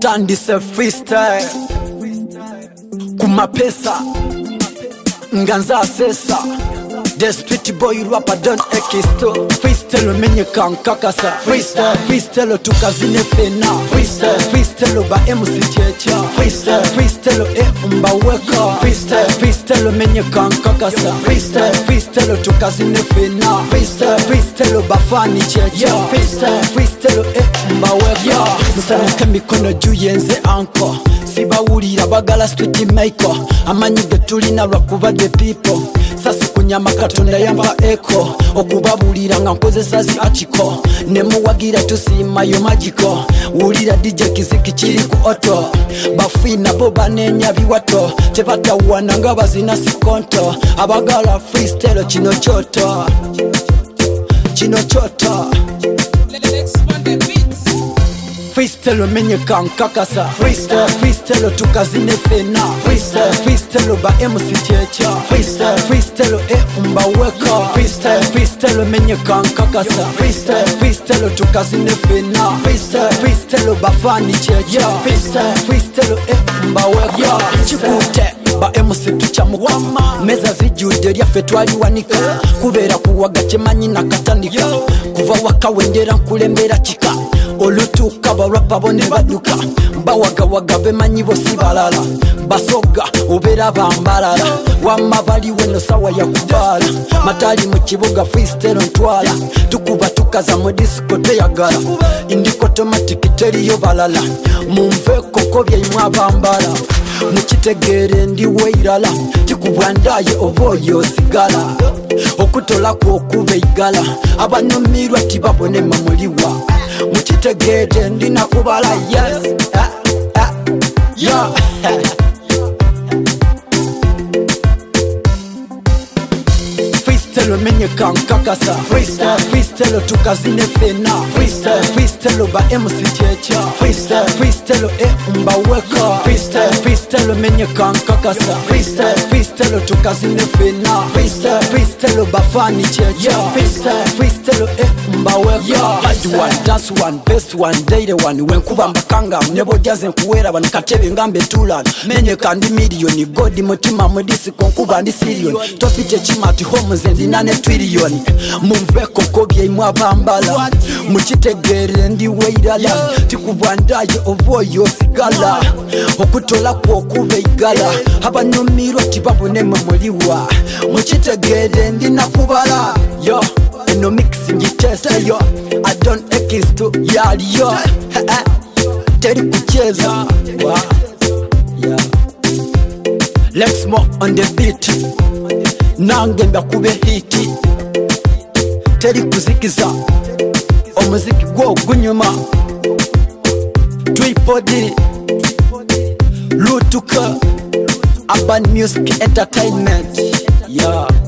natandise freestyle kumapesa nganza sesa the street boy rapper Don Ekisto freestyle menye kankakasa freestyle tukazine fena freestyle ba MC Checha freestyle mba weka freestyle menye kankakasa freestyle tukazine fena freestyle ba fani Checha freestyle mba weka musana kemikono juu yenze anko sibawulira bagala street maker amanyi getulina lwakuba the people sasi kunyama katonda yamba eko okubabulira nga nkozesa zi article nemuwagira tusimayo magico wulira DJ Kiziki kiri ku auto bafina bo banenya biwato tebatawana nga bazina sikonto abagala freestyle kino choto freestyle menye kankakasa freestyle tukazine fena freestyle ba MC Checha freestyle mba weka freestyle menye kankakasa freestyle tukazine fena freestyle ba fani Checha freestyle mba weka chikute ba MC tuchamuka meza zijude lyaffe twaliwanika kubera kuwaga kyemanyi nakatandika kuva wakawendera nkulembera kika olutuka barapa bone baduka bawagawaga bemanyi bosi balala basoga obera bambalala wamma baliwe no sawa ya kubala matali mu kibuga freestyle ntwala tukuba tukaza mu disco teyagala indiko automatic teriyo balala mumve koko byimwa bambala mukitegere ndi weirala tikubwandaye oboyo sigala okutola ko kubeigala abanumirwa tibabone mamuliwa mukitegere ndi nakubala yes yeah freestyle menye kankakasa freestyle tukazine fena freestyle ba MC Checha freestyle mba weka freestyle menye kankakasa freestyle tukazine fena freestyle ba fani Checha freestyle mba weka dance one best one day one wenkuba mbakanga nebo jaze nkuwera bankatebe ngambe tulana menye kandi million god mutima mudisi konkuba ndi serion topite chimati home zendi nane trillion mumve koko byimwa bambala mukitegere ndi weirala tikubwandaye oboyo sigala okutola ko kubeigala abanumirwa tibabone mamuliwa mukitegere ndi nakubala yo no mixing test yo I don't Ekisto yali yo teri kucheza yeah let's more on the beat nange mbakube hiti teri kuzikiza omuziki gwo gunyuma tripodi lutuka urban music entertainment yeah